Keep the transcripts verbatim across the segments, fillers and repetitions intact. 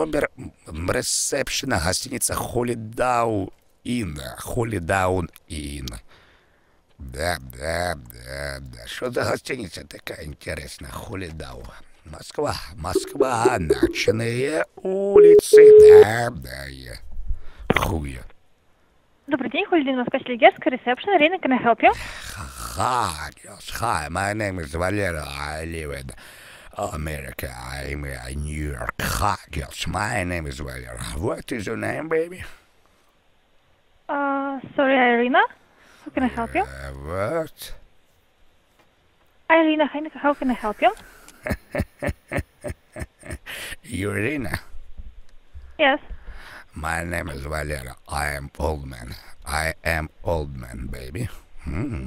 номер ресепшена гостиница Холидаун Inn. Холидаун Inn. Да, да, да, да. Что за гостиница такая интересная? Холидаун. Москва, Москва, ночные улицы. Да, да, я. Хуя. Добрый день, Холидин, Москва, Селигерская, ресепшн, Ирина, can I help you? Hi, yes, hi, my name is Valera, I live in America, I'm in New York. Hi, yes, my name is Valera. What is your name, baby? Uh, sorry, Irina, how can I help you? Uh, what? Irina, how can I help you? Irina? Yes. My name is Valera. I am old man. I am old man, baby. Mm.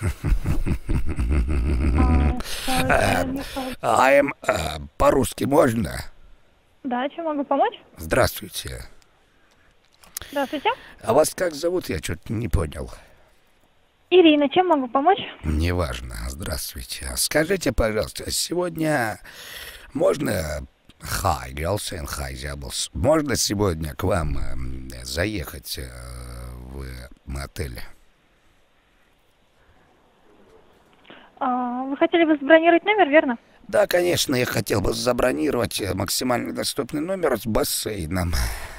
Uh, sorry, uh, I am... Uh, по-русски можно? Да, чем могу помочь? Здравствуйте. Здравствуйте. А вас как зовут? Я что-то не понял. Ирина, чем могу помочь? Неважно. Здравствуйте. Скажите, пожалуйста, сегодня можно... Hi, girls and hi, Jables. Можно сегодня к вам э, заехать э, в отель? А, вы хотели бы забронировать номер, верно? Да, конечно, я хотел бы забронировать максимально доступный номер с бассейном.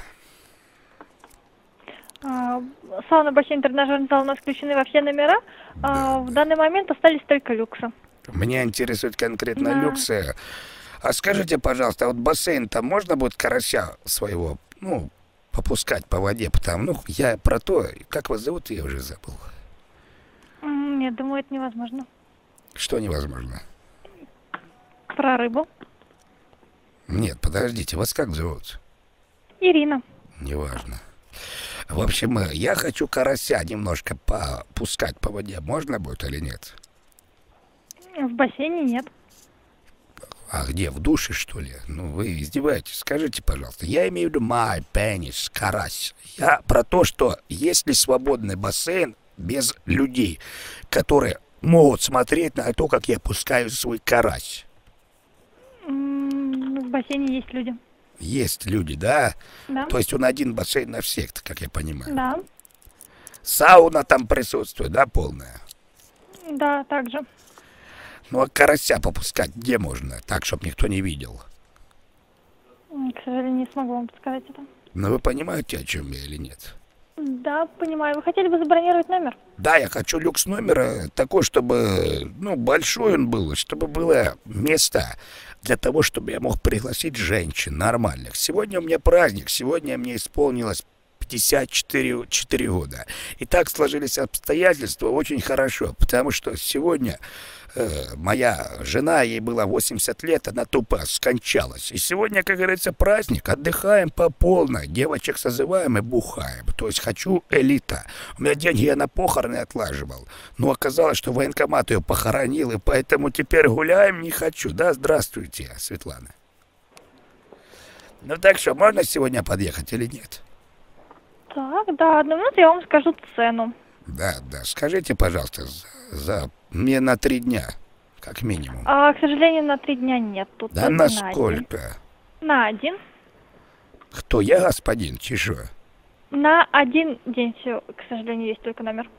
А, сауна, бассейн, тренажерный зал у нас включены во все номера. Да, а, в да. данный момент остались только люксы. Меня интересует конкретно Да. люксы. А скажите, пожалуйста, а вот бассейн-то можно будет карася своего, ну, попускать по воде? Потому, ну, я про то, как вас зовут, я уже забыл. М, Нет, думаю, это невозможно. Что невозможно? Про рыбу. Нет, подождите, вас как зовут? Ирина. Неважно. В общем, э, я хочу карася немножко попускать по воде. Можно будет или нет? В бассейне нет. А где, в душе, что ли? Ну, вы издеваетесь. Скажите, пожалуйста, я имею в виду my penis, карась. Я про то, что есть ли свободный бассейн без людей, которые могут смотреть на то, как я пускаю свой карась. М, В бассейне есть люди. Есть люди, да? Да. То есть он один бассейн на всех, как я понимаю. Да. Сауна там присутствует, да, полная? Да, также. Ну, а карася попускать где можно? Так, чтобы никто не видел. М, К сожалению, не смогу вам подсказать это. Ну, вы понимаете, о чем я или нет? Да, понимаю. Вы хотели бы забронировать номер? Да, я хочу люкс номера такой, чтобы, ну, большой он был, чтобы было место для того, чтобы я мог пригласить женщин нормальных. Сегодня у меня праздник, сегодня мне исполнилось пятьдесят четыре, четыре года. И так сложились обстоятельства очень хорошо, потому что сегодня э, моя жена, ей было восемьдесят лет, она тупо скончалась. И сегодня, как говорится, праздник, отдыхаем по полной, девочек созываем и бухаем. То есть хочу элита. У меня деньги я на похороны отлаживал, но оказалось, что военкомат ее похоронил, и поэтому теперь гуляем не хочу. Да, здравствуйте, Светлана. Ну так что, можно сегодня подъехать или нет? Так, да, одну минуту я вам скажу цену. Да, да. Скажите, пожалуйста, за, за- мне на три дня, как минимум. А, к сожалению, на три дня нет. Тут Да только на на один. сколько? На один. Кто, я господин, чешо? На один день все, к сожалению, есть только номер.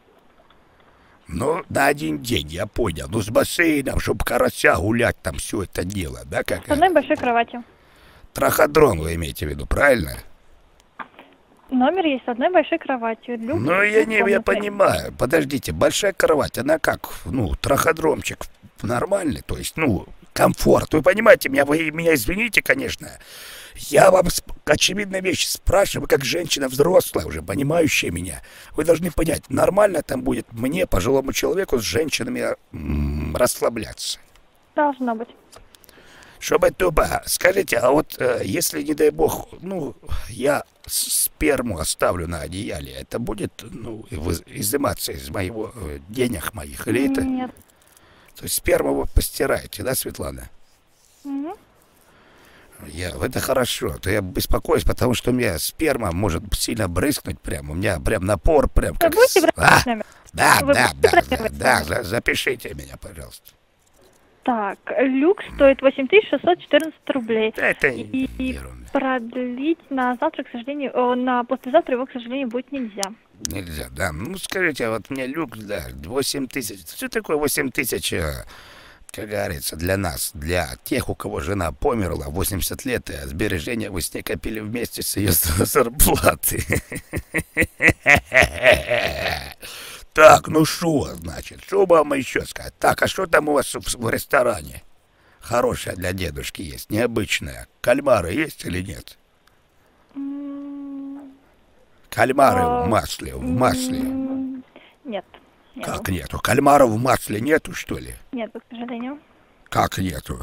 Ну, на один день, я понял. Ну, с бассейном, чтобы карася гулять, там все это дело, да, как С одной это? большой кроватью. Траходром вы имеете в виду, правильно? Номер есть с одной большой кроватью. Люкс, Ну, я не, я двухкомнатный. понимаю. Подождите, большая кровать, она как, ну, траходромчик нормальный, то есть, ну, комфорт. Вы понимаете, меня, вы меня извините, конечно. Я вам сп- очевидные вещи спрашиваю, как женщина взрослая, уже понимающая меня. Вы должны понять, нормально там будет мне, пожилому человеку, с женщинами м, расслабляться. Должно быть. Чтобы тупо. Скажите, а вот э, если, не дай бог, ну, я с- сперму оставлю на одеяле, это будет, ну, вы- изыматься из моего э, денег моих, или это? Нет. То есть сперму вы постираете, да, Светлана? Мгм. Я, это хорошо, а то я беспокоюсь, потому что у меня сперма может сильно брызнуть прям, у меня прям напор, прям Вы как... будете с- брать А, номер? да, Вы да, будете да, брать да, номер? да, за- запишите меня, пожалуйста. Так, люкс стоит восемь тысяч шестьсот четырнадцать рублей. Это И ерунда. продлить на завтра, к сожалению, о, на послезавтра его, к сожалению, будет нельзя. Нельзя, да. Ну, скажите, а вот мне люкс, да, восемь тысяч. Что такое восемь тысяч, э, как говорится, для нас, для тех, у кого жена померла, восемьдесят лет, а сбережения вы с ней копили вместе с ее зарплаты. Так, ну что, значит, что вам еще сказать? Так, а что там у вас в, в ресторане? Хорошее для дедушки есть, необычное. Кальмары есть или нет? М, Кальмары А, в масле, в масле. м, Нет. Нету. Как нету? Кальмаров в масле нету, что ли? Нету, к сожалению. Как нету?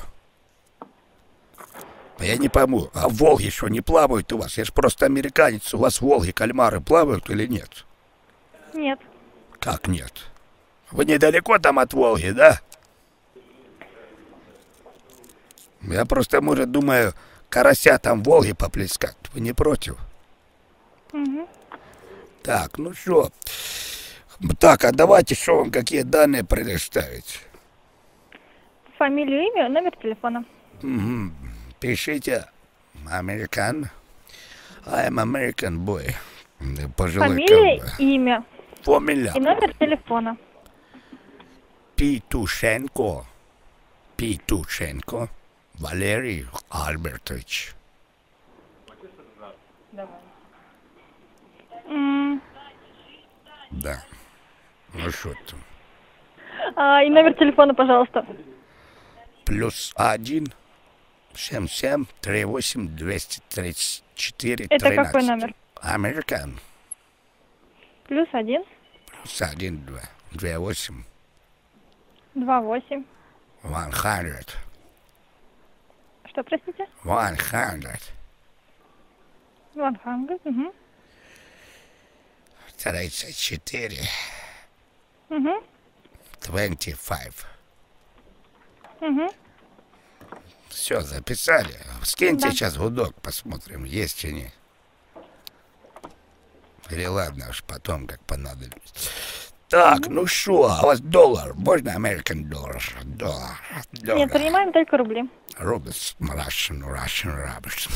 Я не пойму, а Волги что, не плавают у вас? Я ж просто американец, у вас в Волге кальмары плавают или нет? Нет. Как нет? Вы недалеко там от Волги, да? Я просто, может, думаю, карася там в Волге поплескать. Вы не против? Мгм. Так, ну что? Так, а давайте, что вам, какие данные предоставить? Фамилию, имя, номер телефона. Мгм. Пишите. American. I'm American boy. Пожилой Фамилия, как бы. имя Фамилия. и номер телефона. Петушенко. Петушенко. Валерий Альбертович. М, Да. Ну что там? а, И номер телефона, пожалуйста. Плюс один. Семь семь три восемь двести тридцать четыре Это тринадцать. какой номер? American. Плюс один, Плюс один два. Две восемь. два восемь. One hundred. Что, простите? One hundred. One hundred. Угу. Тридцать четыре. Угу. Twenty five. Угу. Все, записали. Скиньте Да. сейчас гудок, посмотрим, есть или нет. Или ладно уж потом, как понадобится. Так, ну что, а у вас доллар? Можно American доллар? Доллар. доллар. Нет, принимаем только рубли. Rubles, Russian, Russian rubles.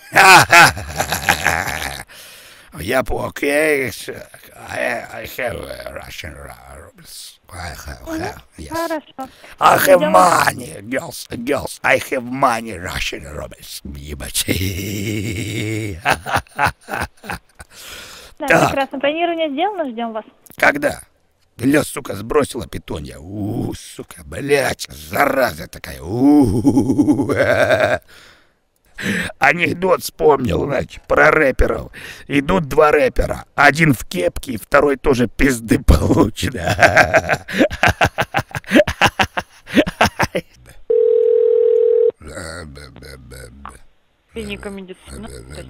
Я по окей. I, I have uh, Russian rubles. I have, have, yes. Хорошо. I have Идем. money, girls, girls. I have money, Russian rubles. Ебать. Да, Так. прекрасно. Бронирование сделано, ждем вас. Когда? Лес, сука, сбросила питонья. У, сука, блядь, зараза такая. У, анекдот вспомнил, значит, про рэперов. Идут два рэпера. Один в кепке, и второй тоже пизды получит. Клиника медицина.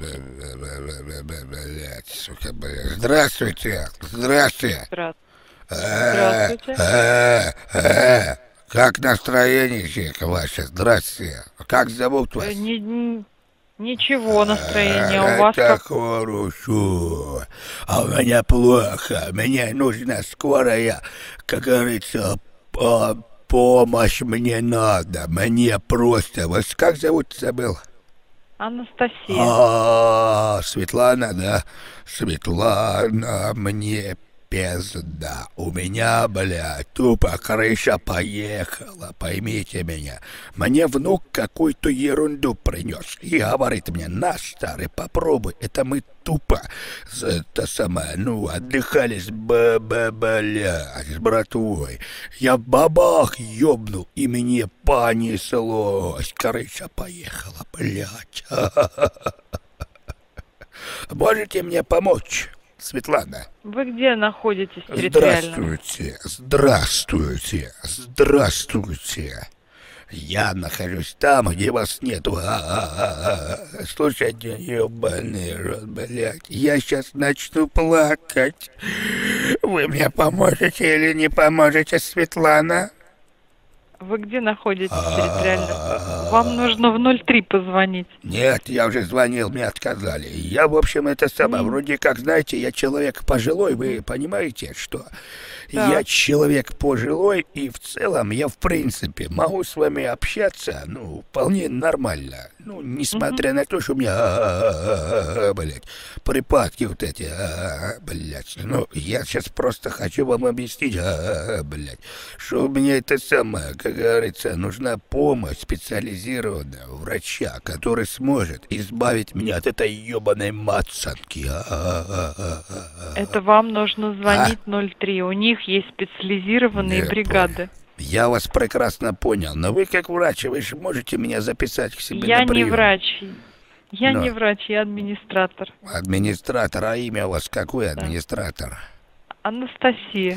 Блядь, сука, блядь. Здравствуйте, здравствуйте. Здравствуйте. Э, Здравствуйте. э, э, Как настроение ваше? Здравствуйте. Как зовут вас? Э, ни- ни- Ничего, настроение у вас Это как? хорошо. А у меня плохо. Мне нужна скорая, как говорится, по- помощь мне надо. Мне просто. Вас как зовут, забыл? Анастасия. А, Светлана, да? Светлана, мне пизда. У меня, бля, тупо крыша поехала, поймите меня. Мне внук какую-то ерунду принес и говорит мне: на, старый, попробуй. Это мы тупо, с- это самое, ну, отдыхали с б б блядь, с братвой. Я бабах ёбнул, и мне понеслось. Крыша поехала, блядь. Можете мне помочь, Светлана? Вы где находитесь территориально? Здравствуйте, здравствуйте, здравствуйте. Я нахожусь там, где вас нету. А-а-а-а. Слушайте, ёбаный рот, блядь, я сейчас начну плакать. Вы мне поможете или не поможете, Светлана? Вы где находитесь территориально? Вам нужно в ноль три позвонить. Нет, я уже звонил, мне отказали. Я, в общем, это самое, М. вроде как, знаете, я человек пожилой, вы понимаете, что Так. я человек пожилой, и в целом я, в принципе, могу с вами общаться, ну, вполне нормально. Ну, несмотря на то, что у меня, а-а-а-а-а, блядь, припадки вот эти, а-а-а, блядь. Ну, я сейчас просто хочу вам объяснить, а-а-а, блядь, что у меня это самое, как говорится, нужна помощь специализированного врача, который сможет избавить меня от этой ебаной мацанки. А-а-а-а-а. Это вам нужно звонить ноль три. У них есть специализированные Я бригады. Я вас прекрасно понял, но вы как врач, вы же можете меня записать к себе Я на не прием. врач. Я Но. не врач, я администратор. Администратор, а имя у вас какой администратор? Анастасия.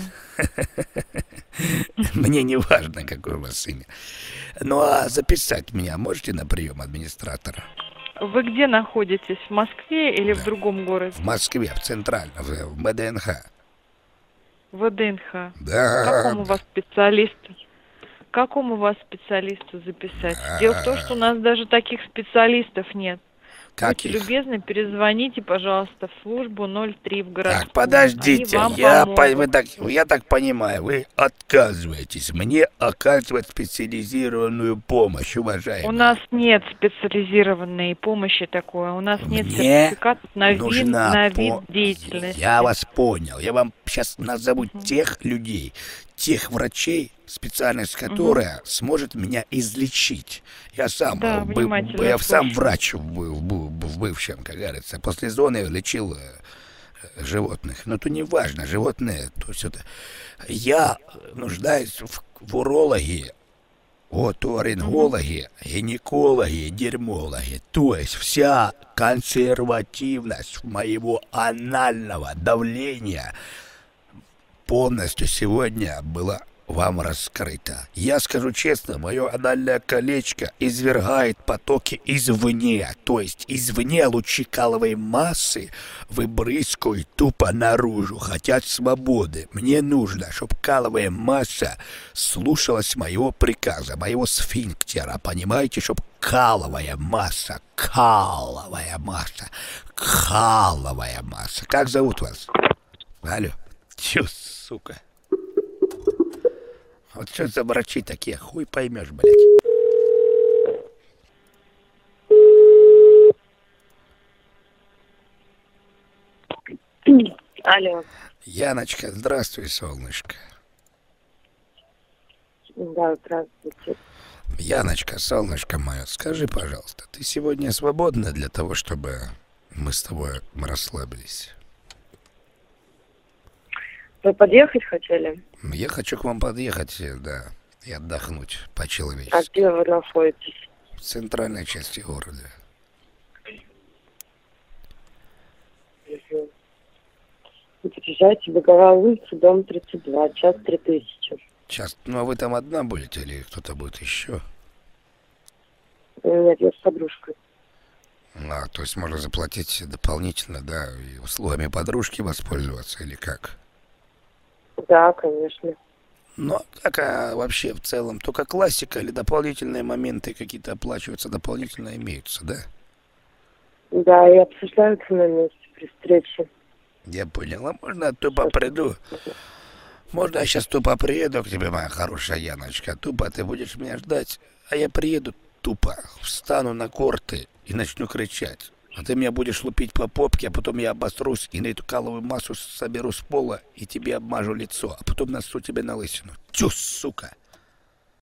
Мне не важно, какое у вас имя. Ну а записать меня можете на прием администратора? Вы где находитесь? В Москве или в другом городе? В Москве, в Центральном, в в МДНХ. В ДНХ. Да. Какому вас специалисту? Какому вас специалисту записать? Дело в том, что у нас даже таких специалистов нет. Будьте Каких? любезны, перезвоните, пожалуйста, в службу ноль три в городскую. Так, подождите, Они вам я, помогут. по- вы так, я так понимаю, вы отказываетесь мне оказывать специализированную помощь, уважаемый. У нас нет специализированной помощи такой. У нас нет Мне сертификатов на вид, нужна на по- вид деятельности. Я вас понял. Я вам сейчас назову тех людей, тех врачей, специальность которая сможет меня излечить. Я сам, Да, э, бы- внимательно я сам слушаю. врач в, в- в бывшем, как говорится. После зоны лечил э, животных. Но то не важно, животные, то есть это... Я нуждаюсь в, в урологе, оторингологи, гинекологи, дермологи. То есть вся консервативность моего анального давления полностью сегодня была вам раскрыта. Я скажу честно, мое анальное колечко извергает потоки извне, то есть извне лучи каловой массы выбрызгивают тупо наружу, хотят свободы. Мне нужно, чтобы каловая масса слушалась моего приказа, моего сфинктера, понимаете, чтобы каловая масса, каловая масса, каловая масса. Как зовут вас? Алло. Чё, сука? Вот что за врачи такие, хуй поймешь, блядь. Алло. Яночка, здравствуй, солнышко. Да, здравствуйте. Яночка, солнышко мое, скажи, пожалуйста, ты сегодня свободна для того, чтобы мы с тобой расслабились? Вы подъехать хотели? Я хочу к вам подъехать, да, и отдохнуть А по-человечески. где вы находитесь? В центральной части города. Мгм. Вы приезжаете, Беговая улица, дом тридцать два, час три тысячи. Сейчас, ну а вы там одна будете или кто-то будет еще? Нет, я с подружкой. А, то есть можно заплатить дополнительно, да, и услугами подружки воспользоваться или как? Да, конечно. Ну, как а вообще в целом? Только классика или дополнительные моменты какие-то оплачиваются, дополнительно имеются, да? Да, и обсуждаются на месте при встрече. Я понял. А можно я тупо приду? Можно я сейчас тупо приеду к тебе, моя хорошая Яночка? Тупо ты будешь меня ждать, а я приеду тупо, встану на корты и начну кричать. А ты меня будешь лупить по попке, а потом я обосрусь и на эту каловую массу соберу с пола и тебе обмажу лицо, а потом насу тебе на лысину. Тю, сука!